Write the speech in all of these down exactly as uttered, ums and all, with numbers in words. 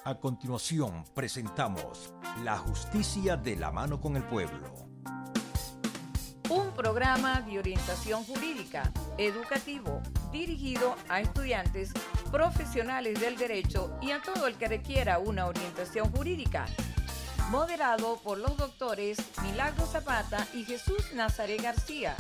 A continuación, presentamos La Justicia de la mano con el pueblo. Un programa de orientación jurídica, educativo, dirigido a estudiantes, profesionales del derecho y a todo el que requiera una orientación jurídica. Moderado por los doctores Milagro Zapata y Jesús Nazaré García.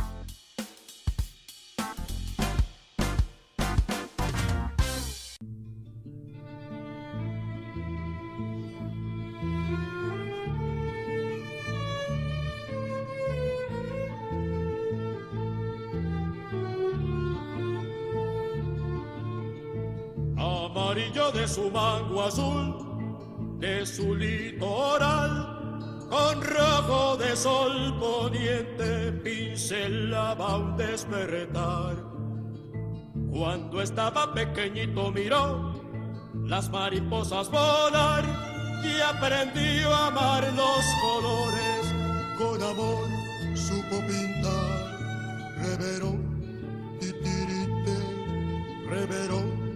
Amarillo de su mango azul, de su litoral, con rojo de sol poniente pincelaba un despertar. Cuando estaba pequeñito miró las mariposas volar y aprendió a amar los colores. Con amor supo pintar, reverón, titirite, reverón,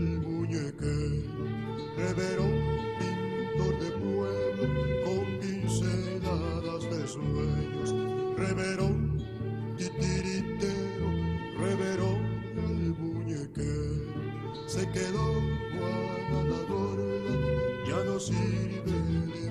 reverón, pintor de pueblo, con pinceladas de sueños. Reverón, titiritero, reverón, el muñequero. Se quedó Juana la gorda, ya no sirve de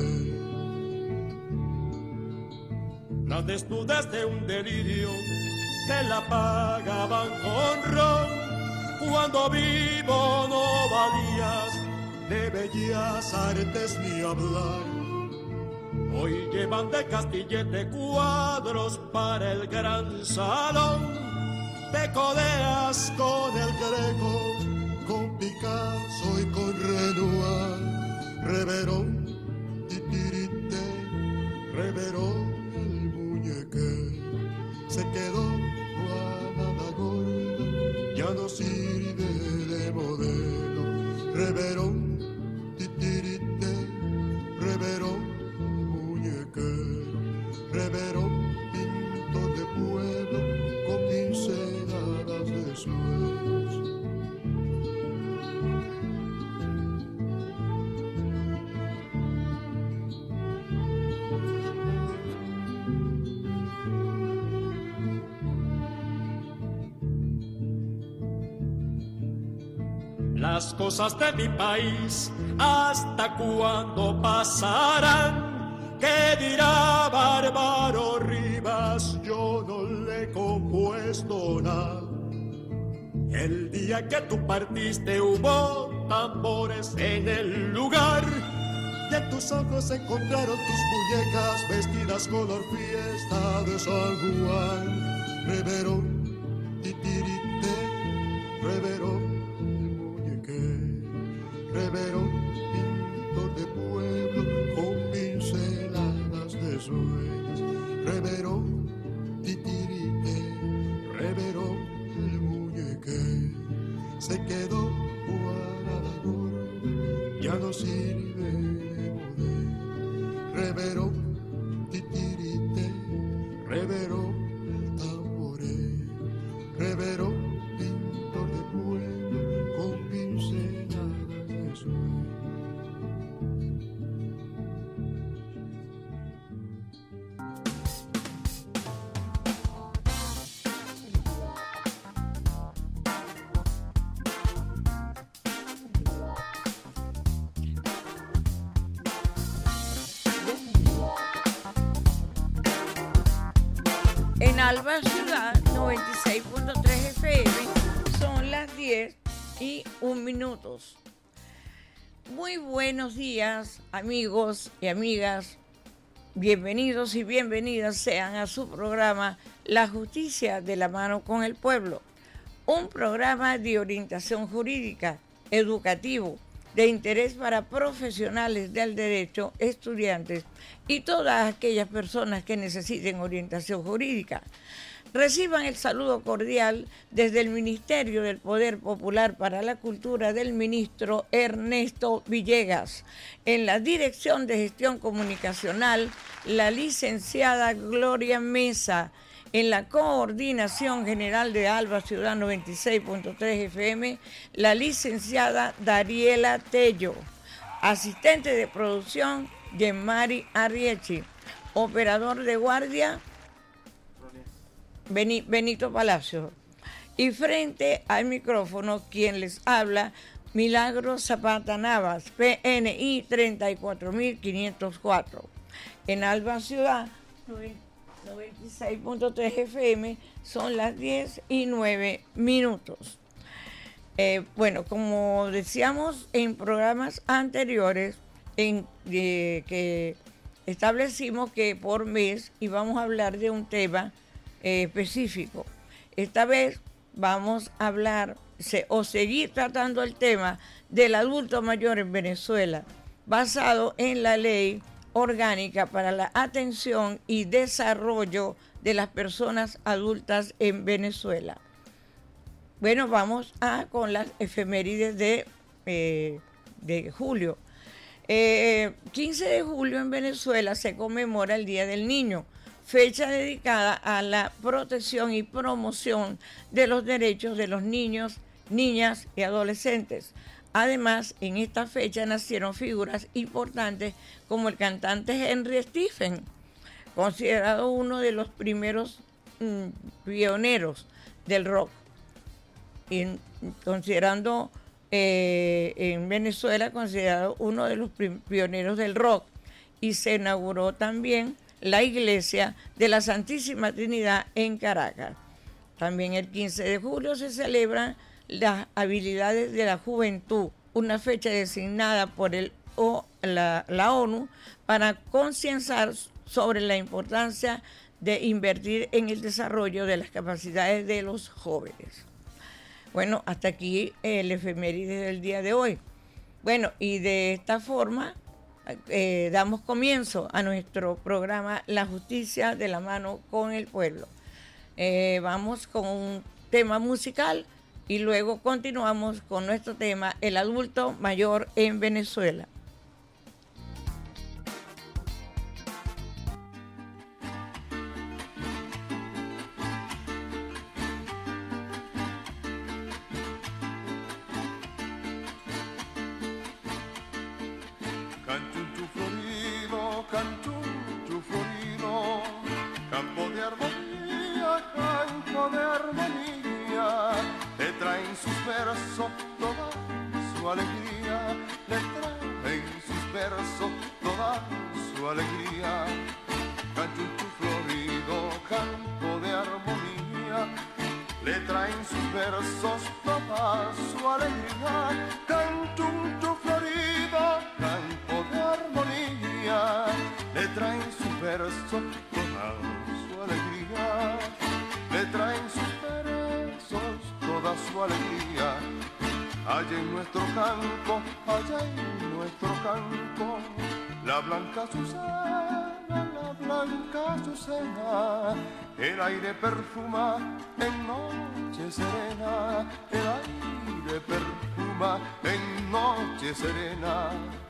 modelo. La desnudez de un delirio que la pagaban con ron. Cuando vivo no valías, de bellas artes ni hablar. Hoy llevan de castillete cuadros para el gran salón. Te codeas con el Greco, con Picasso y con Renoir. Reverón, titirite, reverón, el muñequero. Se quedó Juana la gorda, ya no sirve de modelo. Reverón, titirite, reverón, muñequero. Reverón, pintor de pueblo, con pinceladas de sueños. Las cosas de mi país, ¿hasta cuándo pasarán? ¿Qué dirá Bárbaro Rivas? Yo no le he compuesto nada. El día que tú partiste hubo tambores en el lugar, y en tus ojos se encontraron tus muñecas vestidas color fiesta de San Juan. Reverón, titirite, reverón, reverón, pintor de pueblo, con pinceladas de sueños. Reverón, titirite, reverón, el muñequero. Se quedó Juana la gorda, ya no sirve de modelo. Reverón, titirite, reverón, el tamborero. Reverón, pintor de pueblo, con pinceladas de sueños. En Alba Ciudad noventa y seis punto tres F M son las diez y un minutos. Muy buenos días, amigos y amigas. Bienvenidos y bienvenidas sean a su programa La Justicia de la mano con el pueblo. Un programa de orientación jurídica, educativo, de interés para profesionales del derecho, estudiantes y todas aquellas personas que necesiten orientación jurídica. Reciban el saludo cordial desde el Ministerio del Poder Popular para la Cultura del ministro Ernesto Villegas. En la Dirección de Gestión Comunicacional, la licenciada Gloria Mesa. En la Coordinación General de Alba Ciudad noventa y seis punto tres F M, la licenciada Dariela Tello. Asistente de producción, Yemari Arriechi. Operador de guardia, Benito Palacio. Y frente al micrófono, quien les habla, Milagros Zapata Navas, P N I treinta y cuatro mil quinientos cuatro. En Alba Ciudad, noventa y seis punto tres F M, son las diez y nueve minutos. Eh, bueno, como decíamos en programas anteriores, en, eh, que establecimos que por mes íbamos a hablar de un tema eh, específico. Esta vez vamos a hablar se, o seguir tratando el tema del adulto mayor en Venezuela, basado en la ley orgánica para la atención y desarrollo de las personas adultas en Venezuela. Bueno, vamos a con las efemérides de, eh, de julio. Eh, quince de julio en Venezuela se conmemora el Día del Niño, fecha dedicada a la protección y promoción de los derechos de los niños, niñas y adolescentes. Además, en esta fecha nacieron figuras importantes como el cantante Henry Stephen, considerado uno de los primeros mmm, pioneros del rock, y considerando eh, en Venezuela considerado uno de los pioneros del rock, y se inauguró también la iglesia de la Santísima Trinidad en Caracas. También el quince de julio se celebran las habilidades de la juventud, una fecha designada por el, o, la, la ONU para concienciar sobre la importancia de invertir en el desarrollo de las capacidades de los jóvenes. Bueno, hasta aquí el efeméride del día de hoy. Bueno, y de esta forma eh, damos comienzo a nuestro programa La Justicia de la Mano con el Pueblo. Eh, vamos con un tema musical y luego continuamos con nuestro tema, el adulto mayor en Venezuela. Canchunchu florido, canchunchu florido, campo de armonía, campo de armonía, le traen sus versos toda su alegría, le traen sus versos toda su alegría. Canchunchu florido, campo de armonía, le traen sus versos toda su alegría. Canchunchu florido, campo de armonía, le traen sus versos toda su alegría, le traen sus versos toda su alegría. Allá en nuestro campo, allá en nuestro campo, la blanca azucena, la blanca azucena, el aire perfuma en noche serena, el aire perfuma en noche serena.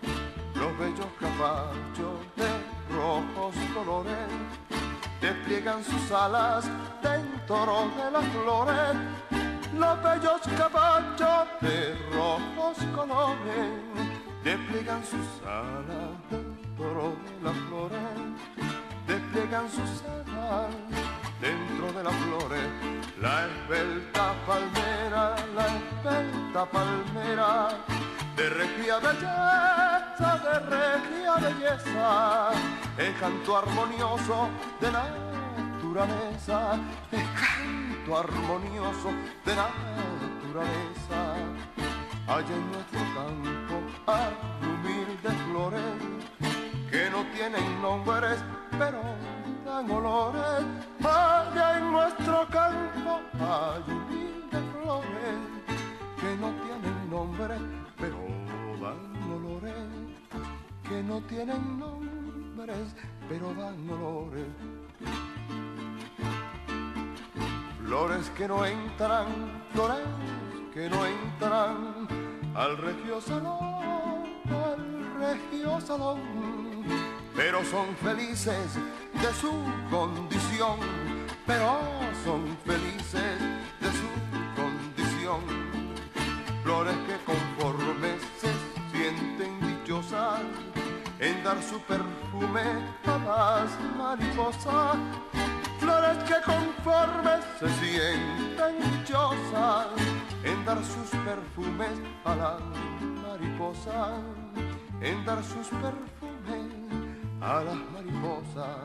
Los bellos caballos de rojos colores despliegan sus alas dentro de las flores. Los bellos caballos de rojos colores despliegan sus alas dentro de las flores, despliegan sus alas dentro de las flores. La esbelta palmera, la esbelta palmera, de regia belleza, de regia belleza, el canto armonioso de la naturaleza, el canto armonioso de la naturaleza. Allá en nuestro campo hay humildes flores que no tienen nombres pero dan olores. Allá en nuestro campo hay humildes flores que no tienen nombres pero dan olores, que no tienen nombres pero dan olores. Flores que no entran, flores que no entran al regio salón, al regio salón, pero son felices de su condición, pero son felices de su condición. Flores que conforme se sienten dichosas dar su perfume a las mariposas, flores que conforme se sienten dichosas en dar sus perfumes a las mariposas, en dar sus perfumes a las mariposas,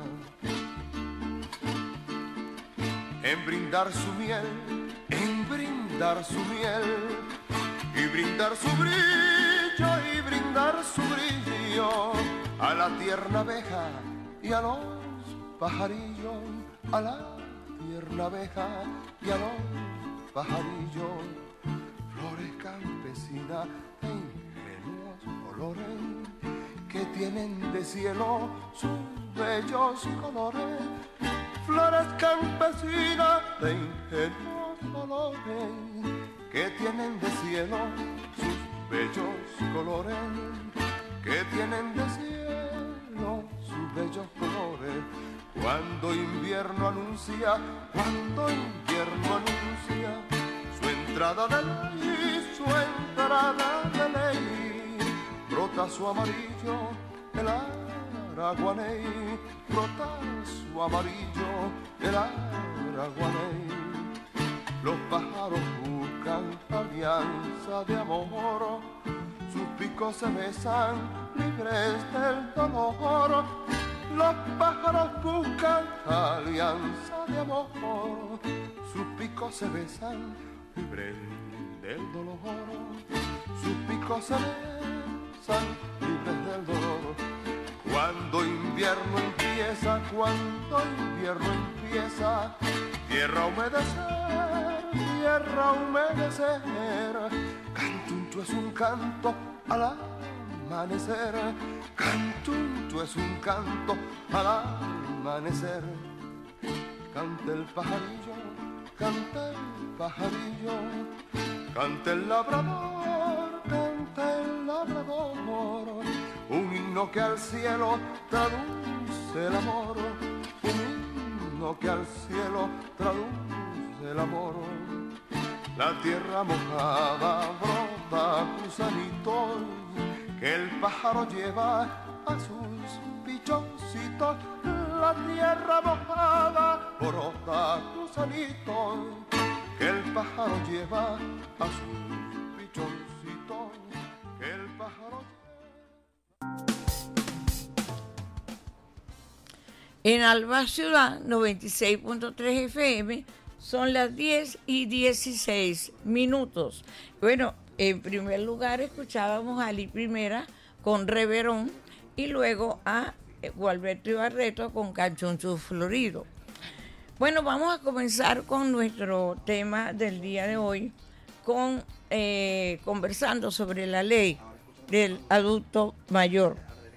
en brindar su miel, en brindar su miel, y brindar su brillo, y brindar su brillo a la tierna abeja y a los pajarillos, a la tierna abeja y a los pajarillos, flores campesinas de ingenuos colores que tienen de cielo sus bellos colores, flores campesinas de ingenuos colores que tienen de cielo sus bellos colores, que tienen de cielo sus bellos colores. Cuando invierno anuncia, cuando invierno anuncia su entrada de ley, su entrada de ley, brota su amarillo el araguaney, brota su amarillo el araguaney. Los pájaros buscan alianza de amor, sus picos se besan libres del dolor. Los pájaros buscan alianza de amor, sus picos se besan libres del dolor. Sus picos se besan libres del dolor. Cuando invierno empieza, cuando invierno empieza, tierra a humedecer, tierra a humedecer, cantuncho es un canto al amanecer, cantuncho es un canto al amanecer. Canta el pajarillo, canta el pajarillo, canta el labrador, canta el labrador, un himno que al cielo traduce el amor, un himno que al cielo traduce el amor. La tierra mojada brota gusanitos que el pájaro lleva a sus pichoncitos. La tierra mojada brota gusanitos que el pájaro lleva a sus pichoncitos, que el pájaro lleva. En Alba Ciudad noventa y seis punto tres F M son las diez y dieciséis minutos. Bueno, en primer lugar escuchábamos a Ali Primera con Reverón y luego a Gualberto Ibarreto con Canchoncho Florido. Bueno, vamos a comenzar con nuestro tema del día de hoy, con eh, conversando sobre la ley del adulto mayor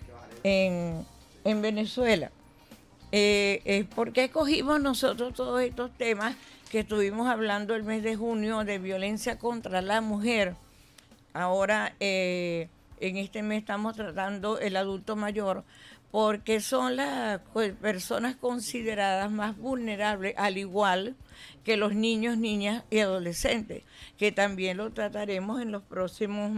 en, en Venezuela. Eh, eh, ¿Por qué escogimos nosotros todos estos temas que estuvimos hablando el mes de junio de violencia contra la mujer? Ahora, eh, en este mes estamos tratando el adulto mayor, porque son las personas consideradas más vulnerables, al igual que los niños, niñas y adolescentes, que también lo trataremos en los próximos,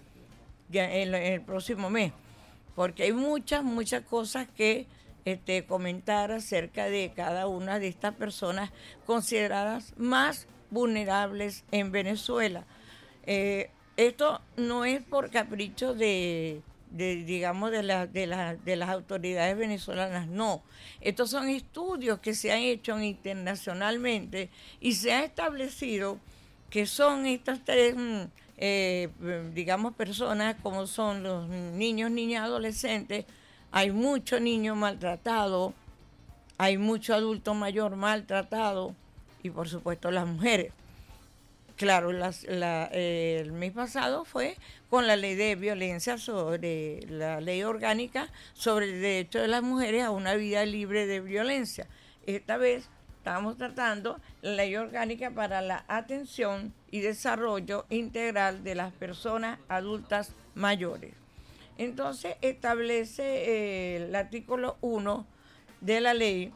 ya en el próximo mes, porque hay muchas, muchas cosas que Este, comentar acerca de cada una de estas personas consideradas más vulnerables en Venezuela. Eh, esto no es por capricho de, de digamos, de, la, de, la, de las autoridades venezolanas, no. Estos son estudios que se han hecho internacionalmente y se ha establecido que son estas tres, eh, digamos, personas, como son los niños, niñas, adolescentes. Hay mucho niño maltratado, hay mucho adulto mayor maltratado y por supuesto las mujeres. Claro, las, la, eh, el mes pasado fue con la ley de violencia, sobre la ley orgánica sobre el derecho de las mujeres a una vida libre de violencia. Esta vez estamos tratando la ley orgánica para la atención y desarrollo integral de las personas adultas mayores. Entonces establece eh, el artículo uno de la ley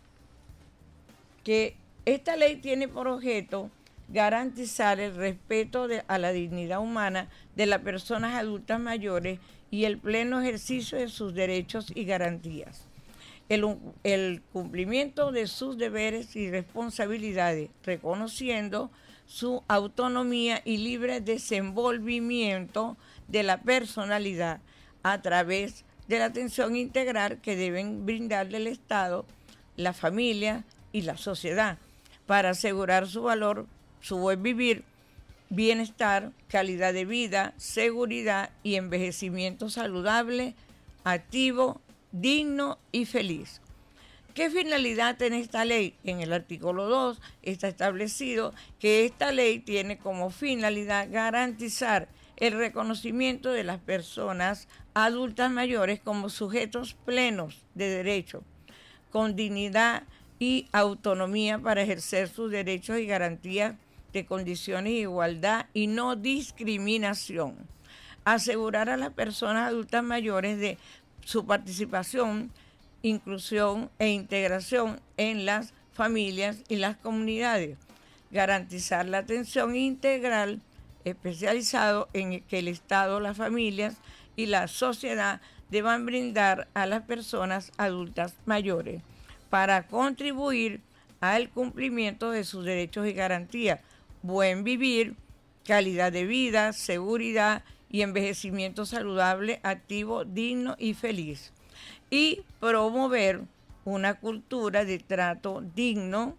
que esta ley tiene por objeto garantizar el respeto de, a la dignidad humana de las personas adultas mayores y el pleno ejercicio de sus derechos y garantías. El, el cumplimiento de sus deberes y responsabilidades, reconociendo su autonomía y libre desenvolvimiento de la personalidad a través de la atención integral que deben brindarle el Estado, la familia y la sociedad para asegurar su valor, su buen vivir, bienestar, calidad de vida, seguridad y envejecimiento saludable, activo, digno y feliz. ¿Qué finalidad tiene esta ley? En el artículo dos está establecido que esta ley tiene como finalidad garantizar el reconocimiento de las personas adultas mayores como sujetos plenos de derecho, con dignidad y autonomía para ejercer sus derechos y garantías de condiciones de igualdad y no discriminación. Asegurar a las personas adultas mayores de su participación, inclusión e integración en las familias y las comunidades. Garantizar la atención integral especializado en que el Estado, las familias y la sociedad deban brindar a las personas adultas mayores para contribuir al cumplimiento de sus derechos y garantías, buen vivir, calidad de vida, seguridad y envejecimiento saludable, activo, digno y feliz. Y promover una cultura de trato digno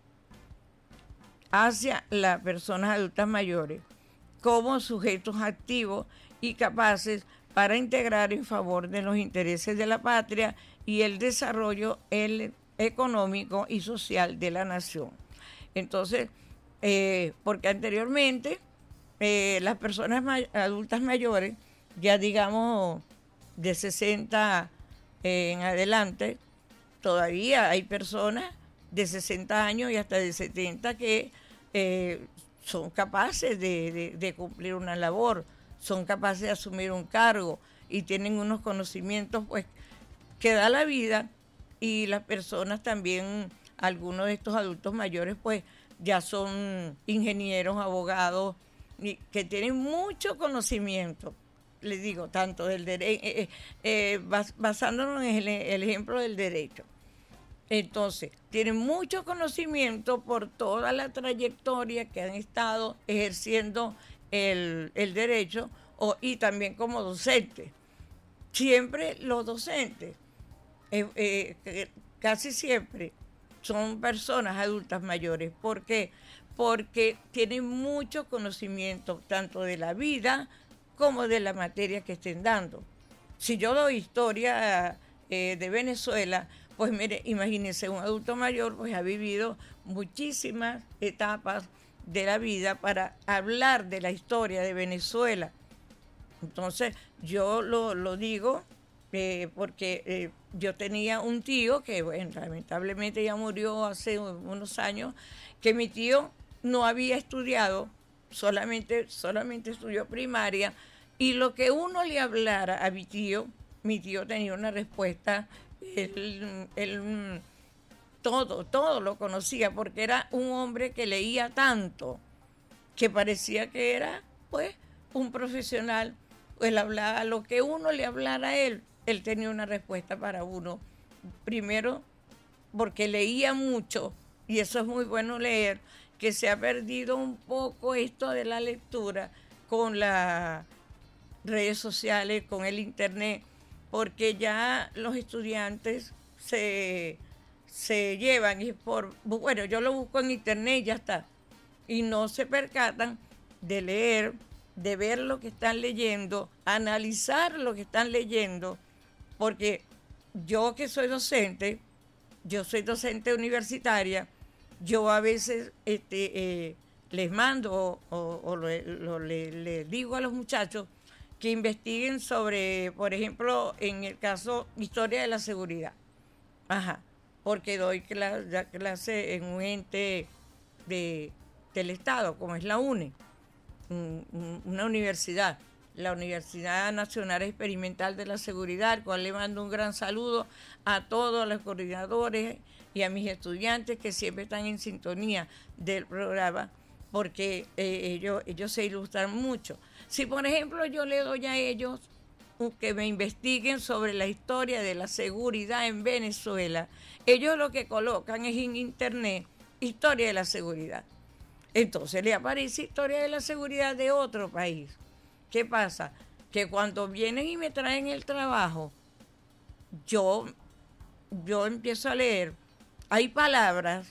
hacia las personas adultas mayores como sujetos activos y capaces para integrar en favor de los intereses de la patria y el desarrollo el económico y social de la nación. Entonces, eh, porque anteriormente eh, las personas may- adultas mayores, ya digamos de sesenta eh, en adelante, todavía hay personas de sesenta años y hasta de setenta que eh, son capaces de, de, de cumplir una labor, son capaces de asumir un cargo y tienen unos conocimientos pues que da la vida. Y las personas también, algunos de estos adultos mayores pues ya son ingenieros, abogados, y que tienen mucho conocimiento, les digo, tanto del derecho, eh, eh, bas, basándonos en el, el ejemplo del derecho. Entonces, tienen mucho conocimiento por toda la trayectoria que han estado ejerciendo el, el derecho o, y también como docentes. Siempre los docentes, eh, eh, casi siempre, son personas adultas mayores. ¿Por qué? Porque tienen mucho conocimiento tanto de la vida como de la materia que estén dando. Si yo doy historia eh, de Venezuela, pues mire, imagínense, un adulto mayor pues ha vivido muchísimas etapas de la vida para hablar de la historia de Venezuela. Entonces, yo lo, lo digo eh, porque eh, yo tenía un tío que, bueno, lamentablemente ya murió hace unos años, que mi tío no había estudiado, solamente, solamente estudió primaria, y lo que uno le hablara a mi tío, mi tío tenía una respuesta. Él, él todo, todo lo conocía porque era un hombre que leía tanto que parecía que era pues un profesional. Él hablaba, lo que uno le hablara a él, él tenía una respuesta para uno. Primero, porque leía mucho, y eso es muy bueno leer, que se ha perdido un poco esto de la lectura con las redes sociales, con el internet, porque ya los estudiantes se, se llevan y por, bueno, yo lo busco en internet y ya está, y no se percatan de leer, de ver lo que están leyendo, analizar lo que están leyendo, porque yo que soy docente, yo soy docente universitaria, yo a veces este, eh, les mando o, o, o lo, lo, le, le digo a los muchachos que investiguen sobre, por ejemplo, en el caso Historia de la Seguridad. Ajá, porque doy clase, clase en un ente de, del Estado, como es la UNE, una universidad, la Universidad Nacional Experimental de la Seguridad, al cual le mando un gran saludo a todos los coordinadores y a mis estudiantes que siempre están en sintonía del programa, porque eh, ellos, ellos se ilustran mucho. Si, por ejemplo, yo le doy a ellos que me investiguen sobre la historia de la seguridad en Venezuela. Ellos lo que colocan es en internet historia de la seguridad. Entonces le aparece historia de la seguridad de otro país. ¿Qué pasa? Que cuando vienen y me traen el trabajo, yo, yo empiezo a leer. Hay palabras,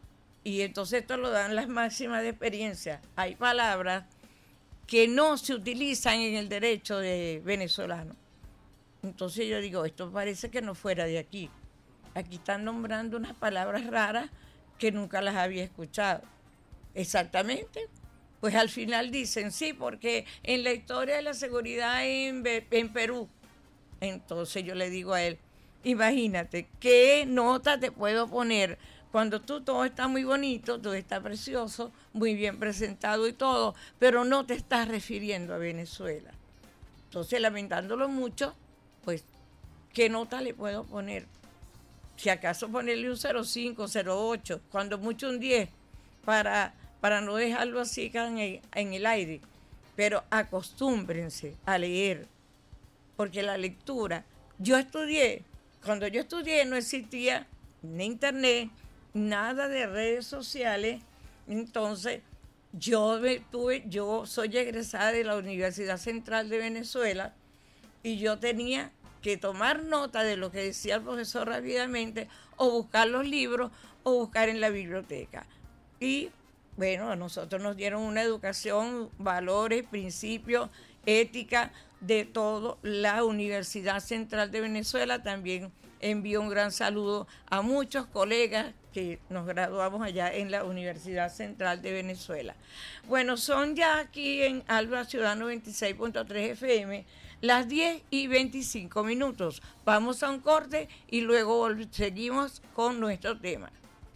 y entonces esto lo dan las máximas de experiencia, hay palabras que no se utilizan en el derecho de venezolano. Entonces yo digo, esto parece que no fuera de aquí. Aquí están nombrando unas palabras raras que nunca las había escuchado. Exactamente. Pues al final dicen, sí, porque en la historia de la seguridad en, en Perú. Entonces yo le digo a él, imagínate, ¿qué nota te puedo poner cuando tú todo está muy bonito, todo está precioso, muy bien presentado y todo, pero no te estás refiriendo a Venezuela? Entonces, lamentándolo mucho, pues, ¿qué nota le puedo poner? Si acaso ponerle un cero cinco, cero ocho, cuando mucho un diez, para, para no dejarlo así en el, en el aire. Pero acostúmbrense a leer, porque la lectura, yo estudié, cuando yo estudié no existía ni internet, nada de redes sociales. Entonces yo tuve, yo soy egresada de la Universidad Central de Venezuela y yo tenía que tomar nota de lo que decía el profesor rápidamente, o buscar los libros o buscar en la biblioteca. Y bueno, a nosotros nos dieron una educación, valores, principios, ética, de todo. La Universidad Central de Venezuela también envío un gran saludo a muchos colegas que nos graduamos allá en la Universidad Central de Venezuela. Bueno, son ya aquí en Alba Ciudad noventa y seis punto tres F M las diez y veinticinco minutos. Vamos a un corte y luego seguimos con nuestro tema.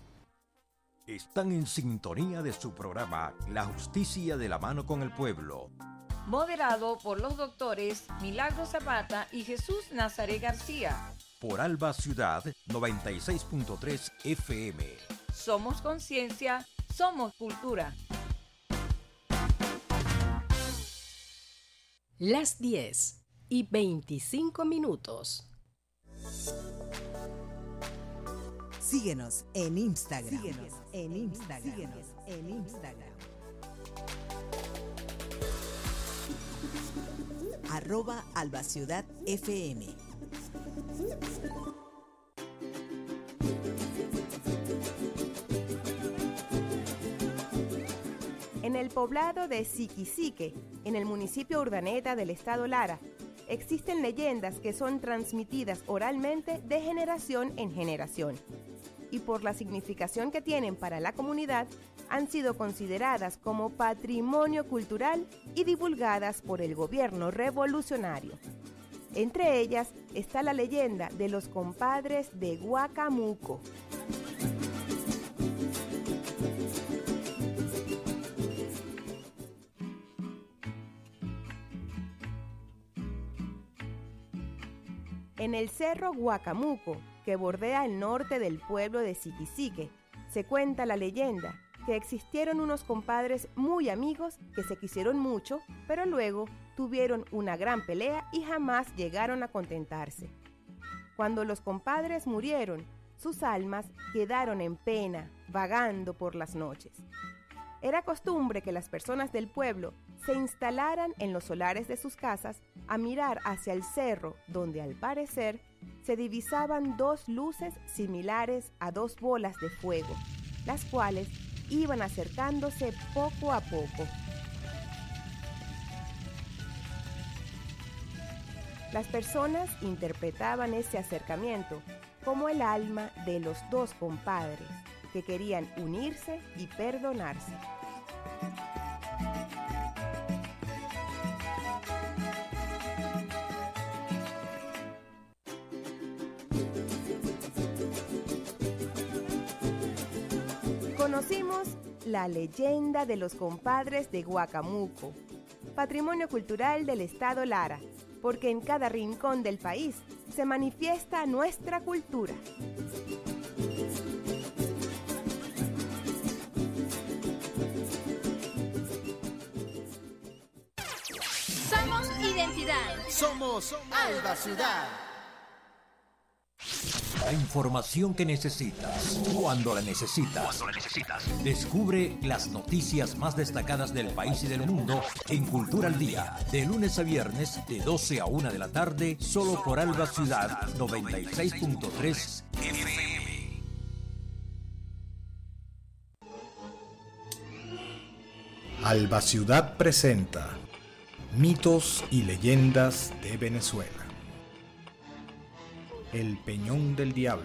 Están en sintonía de su programa La Justicia de la Mano con el Pueblo, moderado por los doctores Milagro Zapata y Jesús Nazaret García. Por Alba Ciudad noventa y seis punto tres F M. Somos conciencia, somos cultura. Las diez y veinticinco minutos. Síguenos en Instagram. Síguenos en Instagram. Síguenos en Instagram. Arroba Alba Ciudad F M. En el poblado de Siquisique, en el municipio Urdaneta del estado Lara, existen leyendas que son transmitidas oralmente de generación en generación, y por la significación que tienen para la comunidad, han sido consideradas como patrimonio cultural y divulgadas por el gobierno revolucionario. Entre ellas está la leyenda de los compadres de Guacamuco. En el cerro Guacamuco, que bordea el norte del pueblo de Siquisique, se cuenta la leyenda que existieron unos compadres muy amigos que se quisieron mucho, pero luego tuvieron una gran pelea y jamás llegaron a contentarse. Cuando los compadres murieron, sus almas quedaron en pena, vagando por las noches. Era costumbre que las personas del pueblo se instalaran en los solares de sus casas a mirar hacia el cerro, donde al parecer se divisaban dos luces similares a dos bolas de fuego, las cuales iban acercándose poco a poco. Las personas interpretaban ese acercamiento como el alma de los dos compadres que querían unirse y perdonarse. Conocimos la leyenda de los compadres de Guacamuco, patrimonio cultural del estado Lara, porque en cada rincón del país se manifiesta nuestra cultura. Somos identidad. Ciudad. Somos Alba Ciudad. La información que necesitas, cuando la necesitas. Cuando la necesitas. Descubre las noticias más destacadas del país y del mundo en Cultura al Día, de lunes a viernes, de doce a una de la tarde, solo por Alba Ciudad noventa y seis punto tres F M. Alba Ciudad presenta Mitos y leyendas de Venezuela. El Peñón del Diablo.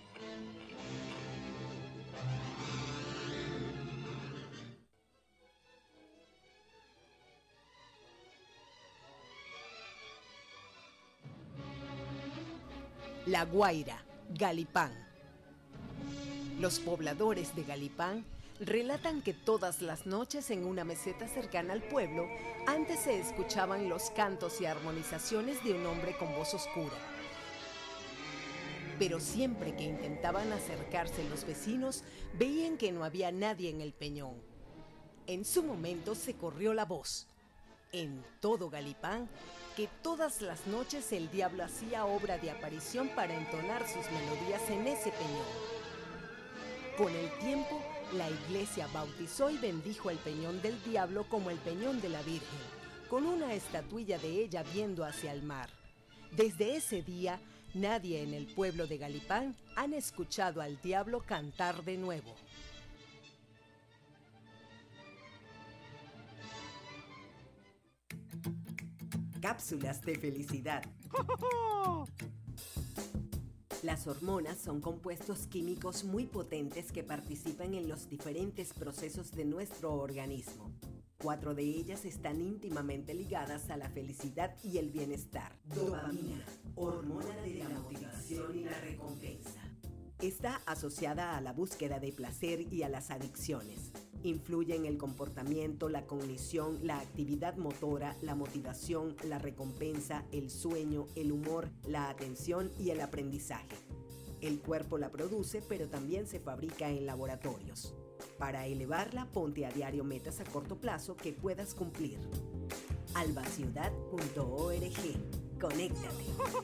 La Guaira, Galipán. Los pobladores de Galipán relatan que todas las noches en una meseta cercana al pueblo, antes se escuchaban los cantos y armonizaciones de un hombre con voz oscura. Pero siempre que intentaban acercarse los vecinos, veían que no había nadie en el peñón. En su momento se corrió la voz, en todo Galipán, que todas las noches el diablo hacía obra de aparición para entonar sus melodías en ese peñón. Con el tiempo, la iglesia bautizó y bendijo el Peñón del Diablo como el Peñón de la Virgen, con una estatuilla de ella viendo hacia el mar. Desde ese día, nadie en el pueblo de Galipán han escuchado al diablo cantar de nuevo. Cápsulas de felicidad. Las hormonas son compuestos químicos muy potentes que participan en los diferentes procesos de nuestro organismo. Cuatro de ellas están íntimamente ligadas a la felicidad y el bienestar. Dopamina, hormona de la motivación y la recompensa. Está asociada a la búsqueda de placer y a las adicciones. Influye en el comportamiento, la cognición, la actividad motora, la motivación, la recompensa, el sueño, el humor, la atención y el aprendizaje. El cuerpo la produce, pero también se fabrica en laboratorios. Para elevarla, ponte a diario metas a corto plazo que puedas cumplir. alba ciudad punto org. Conéctate.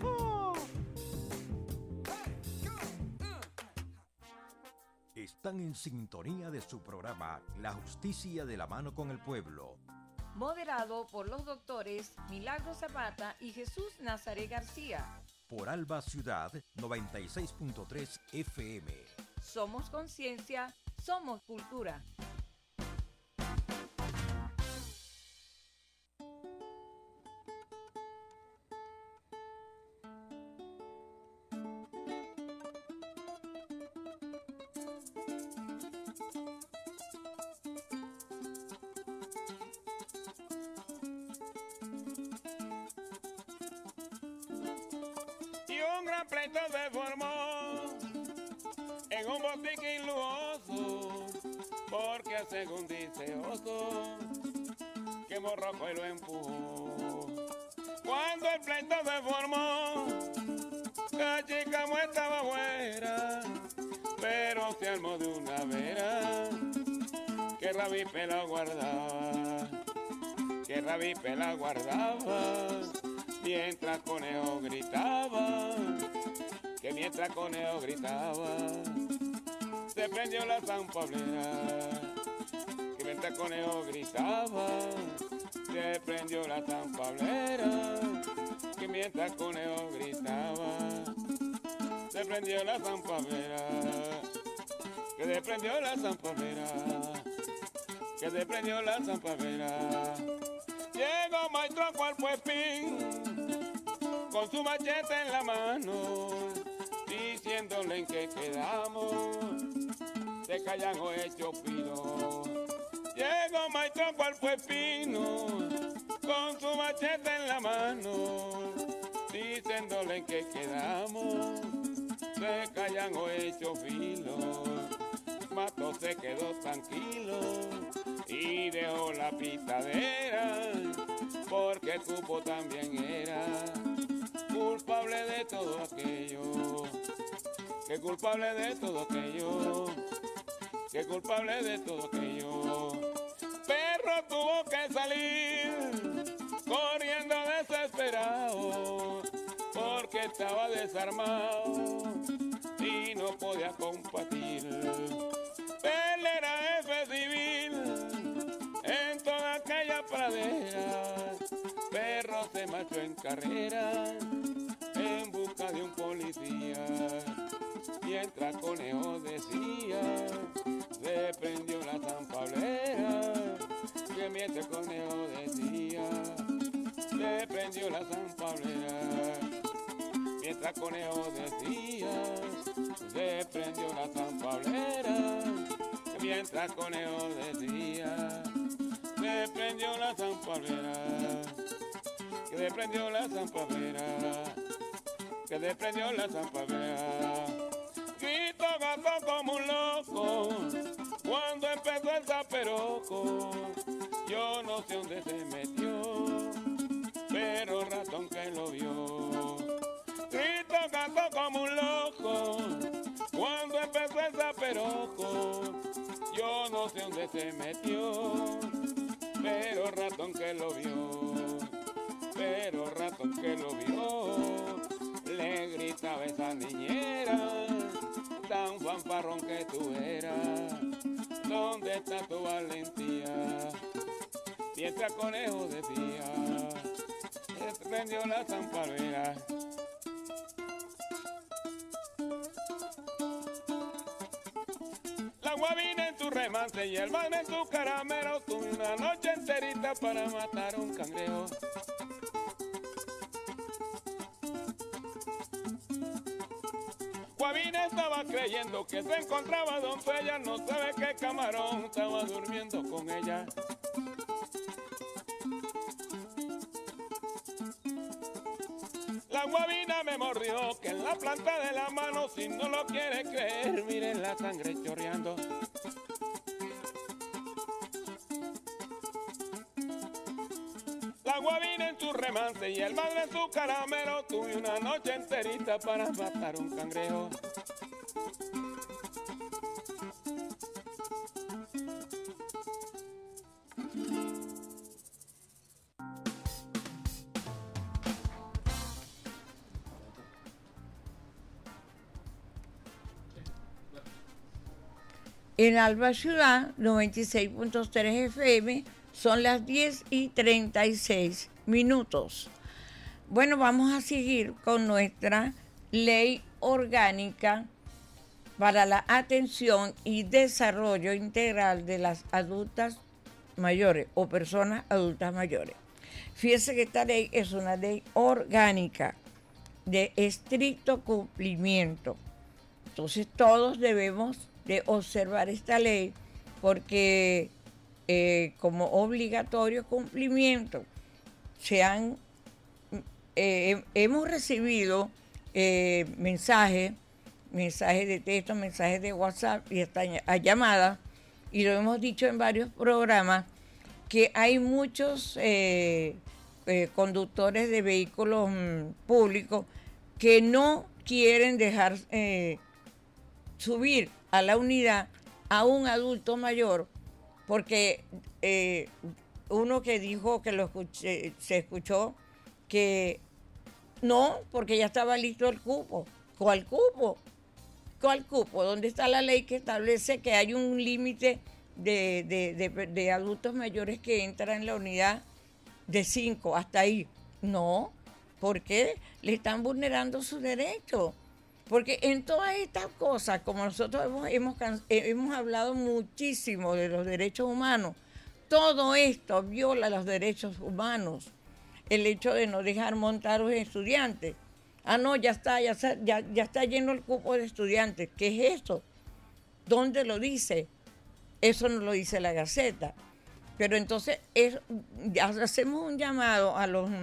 Están en sintonía de su programa La Justicia de la Mano con el Pueblo. Moderado por los doctores Milagro Zapata y Jesús Nazaret García. Por Alba Ciudad noventa y seis punto tres F M. Somos conciencia, somos cultura. Pleito se formó en un botiquín lujoso, porque según dice Oso, que Morroco y lo empujó. Cuando el pleito se formó, la chica mu estaba fuera, pero se armó de una vera, que Rabipe la guardaba, que Rabipe la guardaba, mientras Conejo gritaba, que mientras Conejo gritaba, se prendió la zampablera, que mientras Conejo gritaba, se prendió la zampablera, que mientras Conejo gritaba, se prendió la zampablera, que se prendió la zampablera, que se prendió la zampablera. Llegó maestro Cuerpo Espín con su machete en la mano, diciéndole en qué quedamos, se callan o hecho pino. Llegó maestro Cuerpo Espino con su machete en la mano, diciéndole en qué quedamos, se callan o hecho filo. Mato se quedó tranquilo y dejó la pitadera, porque Cupo también era culpable de todo aquello, que culpable de todo aquello, que culpable de todo aquello. Perro tuvo que salir corriendo desesperado estaba desarmado y no podía combatir. Él era jefe civil en toda aquella pradera. Perro se marchó en carrera en busca de un policía. Mientras Conejo decía, se prendió la zampablera. Que mientras Conejo decía, se prendió la zampablera. Mientras Conejo decía, se prendió la zampablera. Mientras Conejo decía, se prendió la zampablera. Que se prendió la zampablera. Que se prendió la zampablera. Grito gato como un loco cuando empezó el zaperoco. Yo no sé dónde se metió, pero ratón que lo vio. Grito gato como un loco cuando empezó el zaperoco. Yo no sé dónde se metió, pero ratón que lo vio. Pero ratón que lo vio, le gritaba esa niñera, tan fanfarrón que tú eras, ¿dónde está tu valentía? Mientras Conejo decía, se prendió la zampablera. La guabina en tu remance y el mal en tu caramelo, tuve una noche enterita para matar un cangrejo. Guabina estaba creyendo que se encontraba doncella, no sabe qué camarón estaba durmiendo con ella. La guabina me mordió que en la planta de la mano, si no lo quiere creer, miren la sangre chorreando. La guabina en su remance y el mal en su caramelo, tuve una noche enterita para matar un cangrejo. En Alba Ciudad, noventa y seis punto tres F M, son las diez y treinta y seis minutos. Bueno, vamos a seguir con nuestra ley orgánica para la atención y desarrollo integral de las adultas mayores o personas adultas mayores. Fíjese que esta ley es una ley orgánica de estricto cumplimiento. Entonces todos debemos de observar esta ley porque eh, como obligatorio cumplimiento se han, eh, hemos recibido eh, mensajes, mensajes de texto, mensajes de WhatsApp y hasta a llamadas, y lo hemos dicho en varios programas, que hay muchos eh, eh, conductores de vehículos mm, públicos que no quieren dejar eh, subir a la unidad a un adulto mayor, porque eh, uno que dijo que lo escuché, se escuchó que no, porque ya estaba listo el cupo. ¿Cuál cupo? ¿Cuál cupo? ¿Dónde está la ley que establece que hay un límite de, de, de, de adultos mayores que entran en la unidad de cinco hasta ahí? No, porque le están vulnerando sus derechos. Porque en todas estas cosas, como nosotros hemos, hemos, hemos hablado muchísimo de los derechos humanos, todo esto viola los derechos humanos. El hecho de no dejar montar a los estudiantes. Ah, no, ya está, ya, ya, ya está lleno el cupo de estudiantes. ¿Qué es eso? ¿Dónde lo dice? Eso no lo dice la Gaceta. Pero entonces es, hacemos un llamado a los,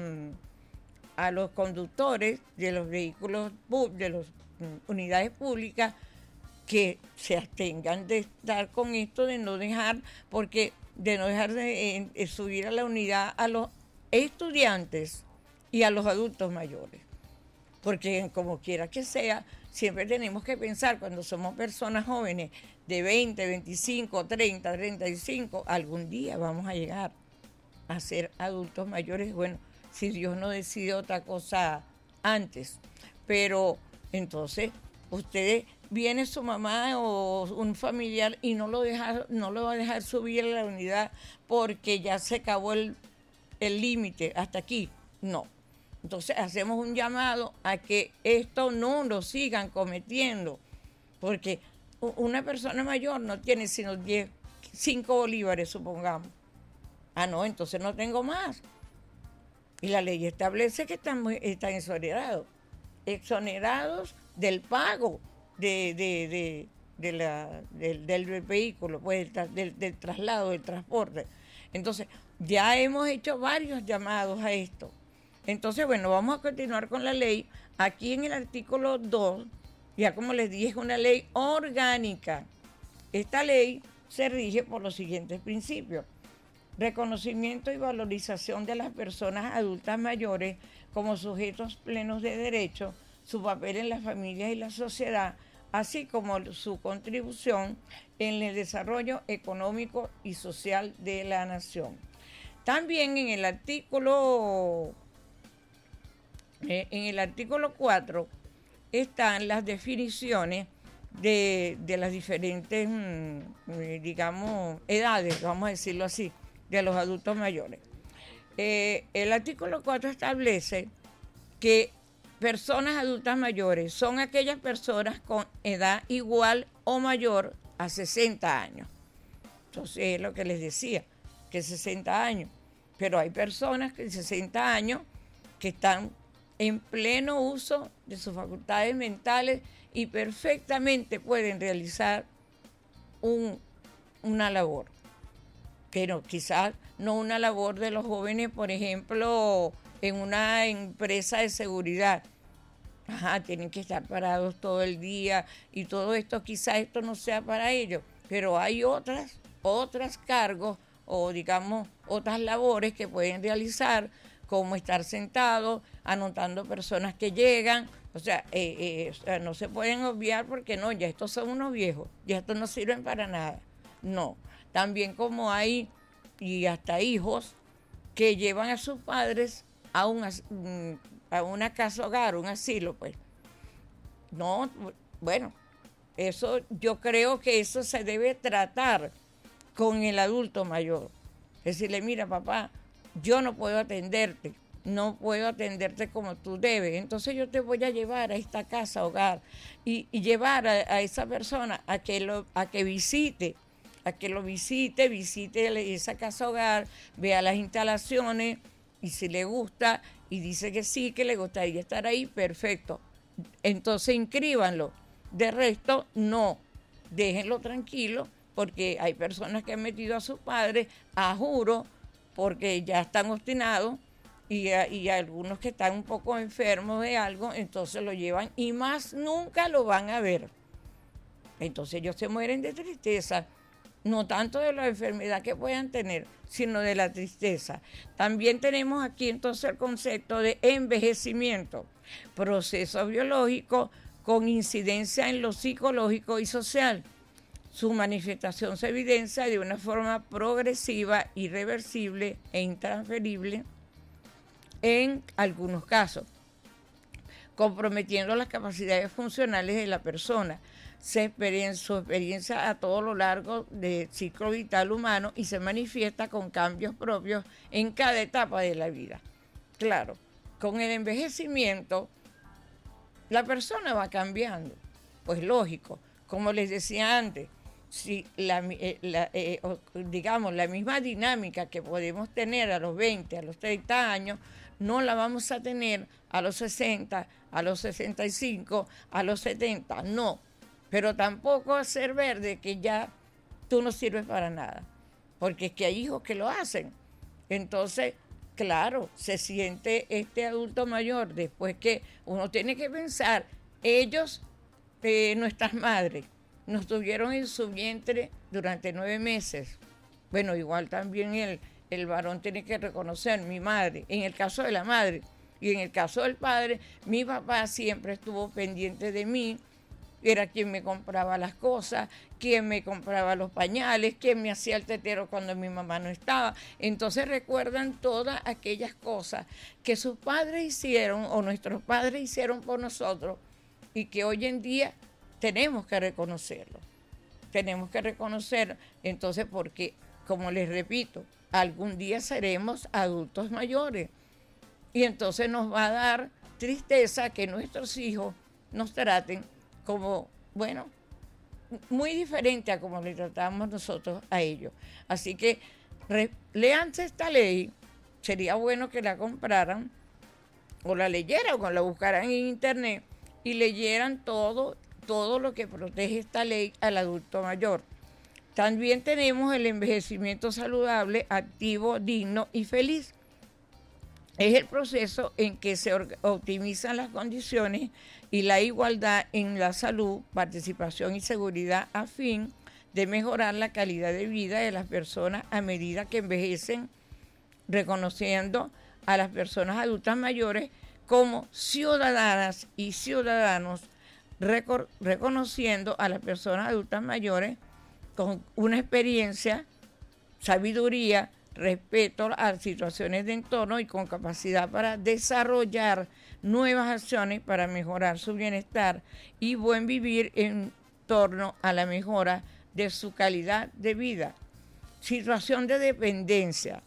a los conductores de los vehículos, de las unidades públicas, que se abstengan de estar con esto, de no dejar, porque de no dejar de, de subir a la unidad a los estudiantes y a los adultos mayores. Porque como quiera que sea, siempre tenemos que pensar, cuando somos personas jóvenes de veinte, veinticinco, treinta, treinta y cinco, algún día vamos a llegar a ser adultos mayores. Bueno, si Dios no decide otra cosa antes. pero entonces ustedes, viene su mamá o un familiar y no lo deja, no lo va a dejar subir a la unidad porque ya se acabó el el límite, hasta aquí, no. Entonces hacemos un llamado a que esto no lo sigan cometiendo, porque una persona mayor no tiene sino diez, cinco bolívares, supongamos. Ah, no, entonces no tengo más. Y la ley establece que están, están exonerados, exonerados del pago de, de, de, de la, del, del vehículo, pues del, del, del traslado, del transporte. Entonces, ya hemos hecho varios llamados a esto. Entonces, bueno, vamos a continuar con la ley. Aquí en el artículo dos, ya como les dije, es una ley orgánica. Esta ley se rige por los siguientes principios: reconocimiento y valorización de las personas adultas mayores como sujetos plenos de derecho, su papel en las familias y la sociedad, así como su contribución en el desarrollo económico y social de la nación. También en el artículo, eh, en el artículo cuatro están las definiciones de, de las diferentes, mm, digamos, edades, vamos a decirlo así, de los adultos mayores. Eh, el artículo cuatro establece que personas adultas mayores son aquellas personas con edad igual o mayor a sesenta años. Entonces es lo que les decía, que sesenta años. Pero hay personas que sesenta años que están en pleno uso de sus facultades mentales y perfectamente pueden realizar un, una labor. Pero quizás no una labor de los jóvenes, por ejemplo, en una empresa de seguridad. Ajá, tienen que estar parados todo el día y todo esto, quizás esto no sea para ellos, pero hay otras, otras cargos o digamos otras labores que pueden realizar, como estar sentados, anotando personas que llegan, o sea, eh, eh, o sea, no se pueden obviar porque no, ya estos son unos viejos, ya estos no sirven para nada. No, también como hay, y hasta hijos, que llevan a sus padres a, un, a una casa hogar, un asilo, pues. No, bueno, eso yo creo que eso se debe tratar con el adulto mayor. Decirle, mira papá, yo no puedo atenderte, no puedo atenderte como tú debes, entonces yo te voy a llevar a esta casa hogar y, y llevar a, a esa persona a que, lo, a que visite, a que lo visite, visite esa casa hogar, vea las instalaciones y si le gusta y dice que sí, que le gustaría estar ahí, perfecto. Entonces inscríbanlo. De resto, no, déjenlo tranquilo, porque hay personas que han metido a sus padres a juro porque ya están obstinados y, y algunos que están un poco enfermos de algo, entonces lo llevan y más nunca lo van a ver. Entonces ellos se mueren de tristeza, no tanto de la enfermedad que puedan tener, sino de la tristeza. También tenemos aquí entonces el concepto de envejecimiento, proceso biológico con incidencia en lo psicológico y social. Su manifestación se evidencia de una forma progresiva, irreversible e intransferible en algunos casos, comprometiendo las capacidades funcionales de la persona, su experiencia, su experiencia a todo lo largo del ciclo vital humano y se manifiesta con cambios propios en cada etapa de la vida. Claro, con el envejecimiento la persona va cambiando, pues lógico, como les decía antes, si la, eh, la, eh, digamos la misma dinámica que podemos tener a los veinte, a los treinta años, no la vamos a tener a los sesenta, a los sesenta y cinco, a los setenta, no. Pero tampoco hacer ver de que ya tú no sirves para nada, porque es que hay hijos que lo hacen. Entonces, claro, se siente este adulto mayor después que uno tiene que pensar, ellos, eh, nuestras madres, nos tuvieron en su vientre durante nueve meses. Bueno, igual también el, el varón tiene que reconocer, mi madre, en el caso de la madre, y en el caso del padre, mi papá siempre estuvo pendiente de mí, era quien me compraba las cosas, quien me compraba los pañales, quien me hacía el tetero cuando mi mamá no estaba. Entonces recuerdan todas aquellas cosas que sus padres hicieron o nuestros padres hicieron por nosotros y que hoy en día tenemos que reconocerlo. Tenemos que reconocerlo. Entonces, porque, como les repito, algún día seremos adultos mayores y entonces nos va a dar tristeza que nuestros hijos nos traten como, bueno, muy diferente a como le tratamos nosotros a ellos. Así que re, léanse esta ley, sería bueno que la compraran o la leyeran o la buscaran en internet y leyeran todo, todo lo que protege esta ley al adulto mayor. También tenemos el envejecimiento saludable, activo, digno y feliz. Es el proceso en que se optimizan las condiciones y la igualdad en la salud, participación y seguridad a fin de mejorar la calidad de vida de las personas a medida que envejecen, reconociendo a las personas adultas mayores como ciudadanas y ciudadanos, recor- reconociendo a las personas adultas mayores con una experiencia, sabiduría, respeto a situaciones de entorno y con capacidad para desarrollar nuevas acciones para mejorar su bienestar y buen vivir en torno a la mejora de su calidad de vida. Situación de dependencia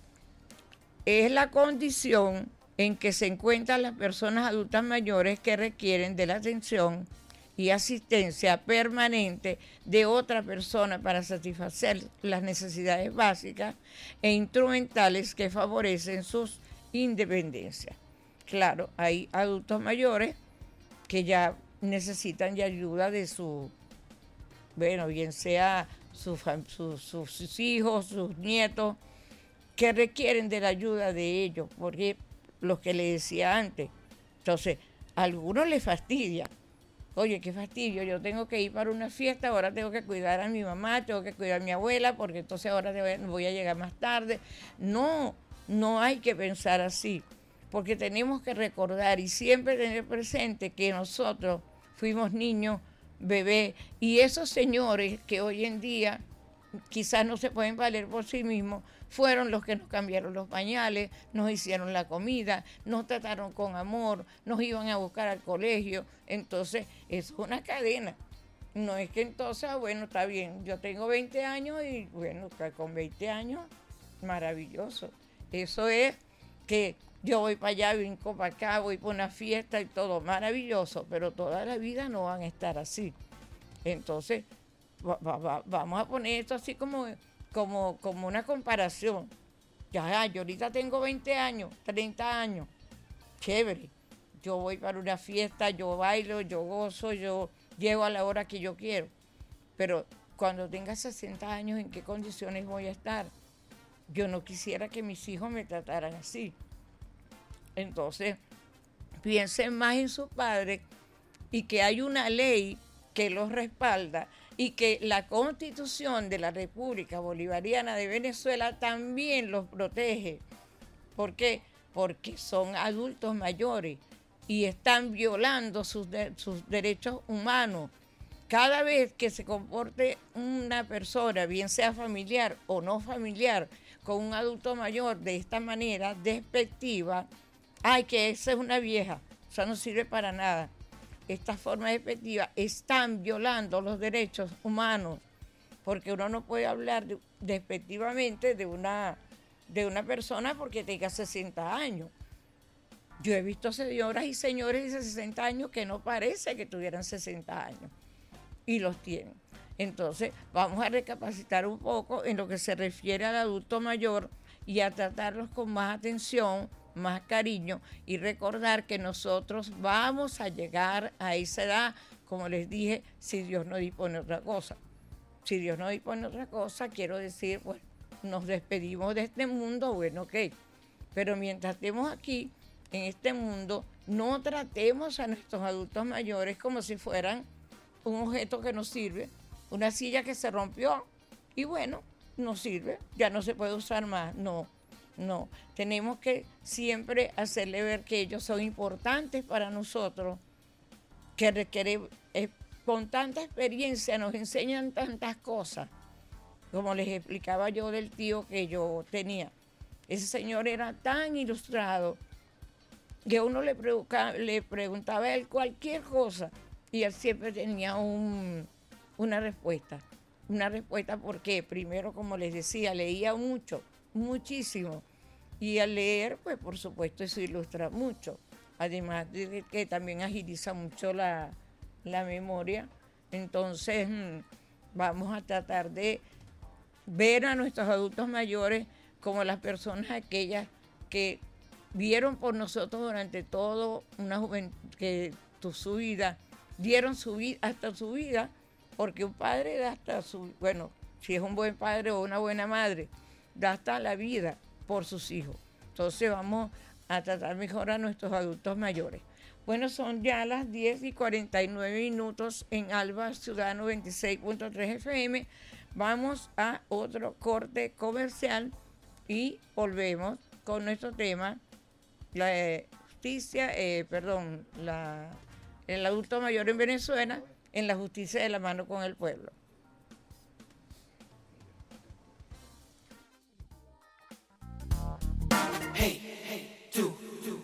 es la condición en que se encuentran las personas adultas mayores que requieren de la atención y asistencia permanente de otra persona para satisfacer las necesidades básicas e instrumentales que favorecen su independencia. Claro, hay adultos mayores que ya necesitan de ayuda de su, bueno, bien sea su, su, su, sus hijos, sus nietos, que requieren de la ayuda de ellos, porque lo que les decía antes, entonces, a algunos les fastidia. Oye, qué fastidio, yo tengo que ir para una fiesta, ahora tengo que cuidar a mi mamá, tengo que cuidar a mi abuela, porque entonces ahora voy a llegar más tarde. No, no hay que pensar así, porque tenemos que recordar y siempre tener presente que nosotros fuimos niños, bebés, y esos señores que hoy en día quizás no se pueden valer por sí mismos, fueron los que nos cambiaron los pañales, nos hicieron la comida, nos trataron con amor, nos iban a buscar al colegio. Entonces, eso es una cadena. No es que entonces, bueno, está bien, yo tengo veinte años y bueno, con veinte años, maravilloso. Eso es que yo voy para allá, brinco para acá, voy para una fiesta y todo, maravilloso, pero toda la vida no van a estar así. Entonces, va, va, va, vamos a poner esto así como... Como, como una comparación. Ya, yo ahorita tengo veinte años, treinta años. Chévere. Yo voy para una fiesta, yo bailo, yo gozo, yo llego a la hora que yo quiero. Pero cuando tenga sesenta años, ¿en qué condiciones voy a estar? Yo no quisiera que mis hijos me trataran así. Entonces, piensen más en sus padres y que hay una ley que los respalda y que la Constitución de la República Bolivariana de Venezuela también los protege. ¿Por qué? Porque son adultos mayores y están violando sus, de, sus derechos humanos. Cada vez que se comporte una persona, bien sea familiar o no familiar, con un adulto mayor de esta manera despectiva, ay, que esa es una vieja, o sea, no sirve para nada. Estas formas despectivas están violando los derechos humanos, porque uno no puede hablar de, despectivamente de una, de una persona porque tenga sesenta años. Yo he visto señoras y señores de sesenta años que no parece que tuvieran sesenta años, y los tienen. Entonces, vamos a recapacitar un poco en lo que se refiere al adulto mayor y a tratarlos con más atención, más cariño, y recordar que nosotros vamos a llegar a esa edad, como les dije, si Dios no dispone otra cosa. Si Dios no dispone otra cosa, quiero decir, pues nos despedimos de este mundo, bueno, ok. Pero mientras estemos aquí, en este mundo, no tratemos a nuestros adultos mayores como si fueran un objeto que nos sirve, una silla que se rompió y bueno, no sirve, ya no se puede usar más, no. No, tenemos que siempre hacerle ver que ellos son importantes para nosotros, que requiere, eh, con tanta experiencia nos enseñan tantas cosas, como les explicaba yo del tío que yo tenía. Ese señor era tan ilustrado que uno le, preguntaba, le preguntaba a él cualquier cosa y él siempre tenía un, una respuesta. Una respuesta porque, primero, como les decía, leía mucho, muchísimo. Y al leer, pues, por supuesto, eso ilustra mucho. Además de que también agiliza mucho la, la memoria. Entonces, vamos a tratar de ver a nuestros adultos mayores como las personas aquellas que vieron por nosotros durante todo una juventud, que tu, su vida, dieron su vida, hasta su vida, porque un padre da hasta su, bueno, si es un buen padre o una buena madre, da hasta la vida por sus hijos. Entonces vamos a tratar mejor a nuestros adultos mayores. Bueno, son ya las diez y cuarenta y nueve minutos en Alba Ciudad noventa y seis punto tres F M. Vamos a otro corte comercial y volvemos con nuestro tema, la justicia, eh, perdón, la, el adulto mayor en Venezuela, en la justicia de la mano con el pueblo. Hey, hey, tú, tú.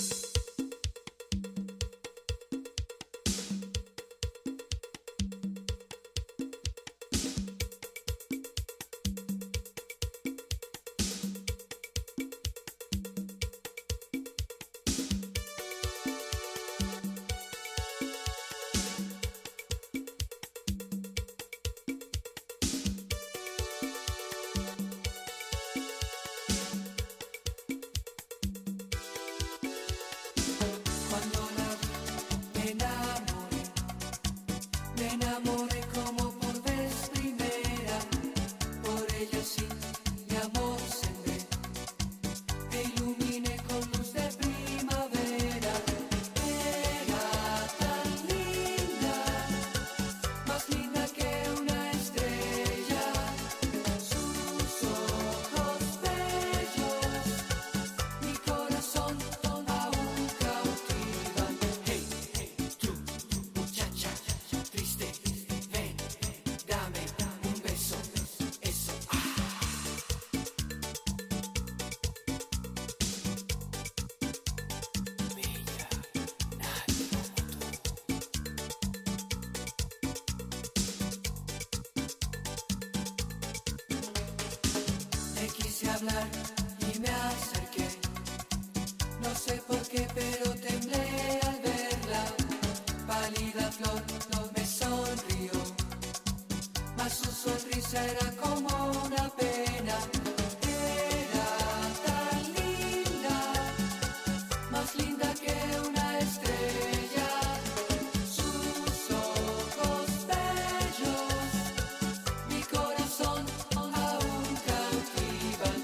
Hablar y me acerqué, no sé por qué, pero temblé al verla. Pálida flor, flor me sonrió, mas su sonrisa era como una pena. Era tan linda, más linda que una estrella. Sus ojos bellos, mi corazón aún cautivan.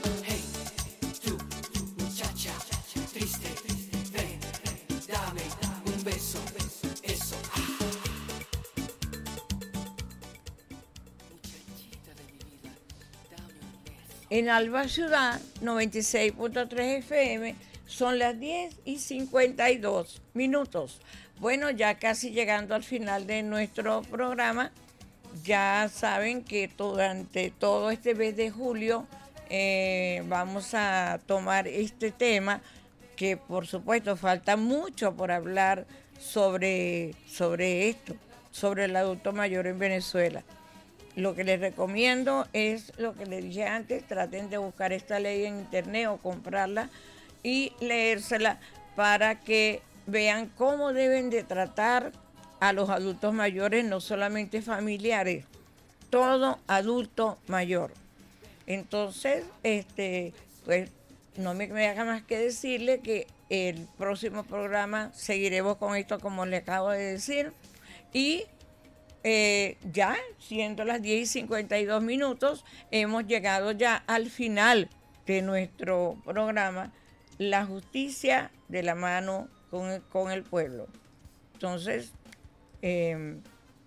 Triste, ven, dame un beso, eso. Muchachita de mi vida, dame un beso. En Alba Ciudad noventa y seis punto tres F M son las diez y cincuenta y dos minutos. Bueno, ya casi llegando al final de nuestro programa, ya saben que durante todo este mes de julio eh, vamos a tomar este tema, que por supuesto falta mucho por hablar sobre, sobre esto, sobre el adulto mayor en Venezuela. Lo que les recomiendo es lo que les dije antes: traten de buscar esta ley en internet o comprarla y leérsela para que vean cómo deben de tratar a los adultos mayores, no solamente familiares, todo adulto mayor. Entonces, este, pues, no me queda más que decirle que el próximo programa seguiremos con esto, como le acabo de decir. Y eh, ya, siendo las diez y cincuenta y dos minutos, hemos llegado ya al final de nuestro programa, La justicia de la mano con el, con el pueblo. Entonces, eh,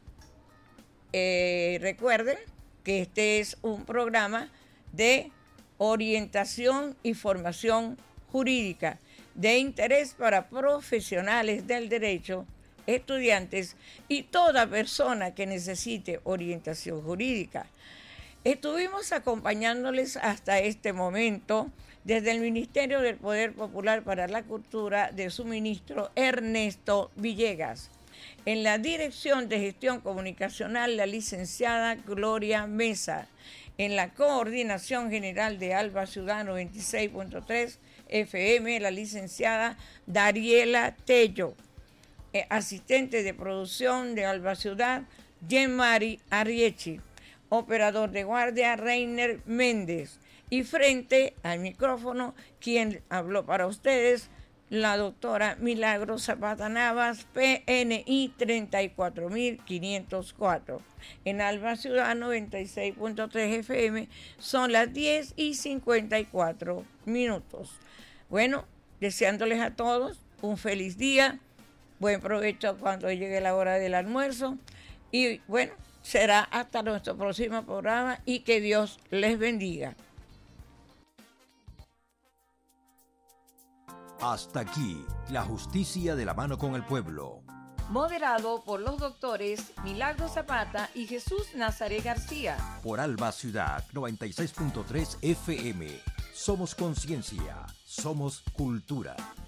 eh, recuerden que este es un programa de orientación y formación jurídica de interés para profesionales del derecho estudiantes y toda persona que necesite orientación jurídica. Estuvimos acompañándoles hasta este momento desde el Ministerio del Poder Popular para la Cultura de su ministro Ernesto Villegas. En la Dirección de Gestión Comunicacional, la licenciada Gloria Mesa. En la Coordinación General de Alba Ciudad noventa y seis punto tres F M, la licenciada Dariela Tello. Eh, asistente de producción de Alba Ciudad, Jean-Marie Ariechi. Operador de guardia, Reiner Méndez. Y frente al micrófono, quien habló para ustedes, la doctora Milagro Zapata Navas, P N I treinta y cuatro mil quinientos cuatro. En Alba Ciudad noventa y seis punto tres F M son las diez y cincuenta y cuatro minutos. Bueno, deseándoles a todos un feliz día, buen provecho cuando llegue la hora del almuerzo y bueno, será hasta nuestro próximo programa y que Dios les bendiga. Hasta aquí, la justicia de la mano con el pueblo. Moderado por los doctores Milagro Zapata y Jesús Nazaret García. Por Alba Ciudad noventa y seis punto tres F M. Somos conciencia, somos cultura.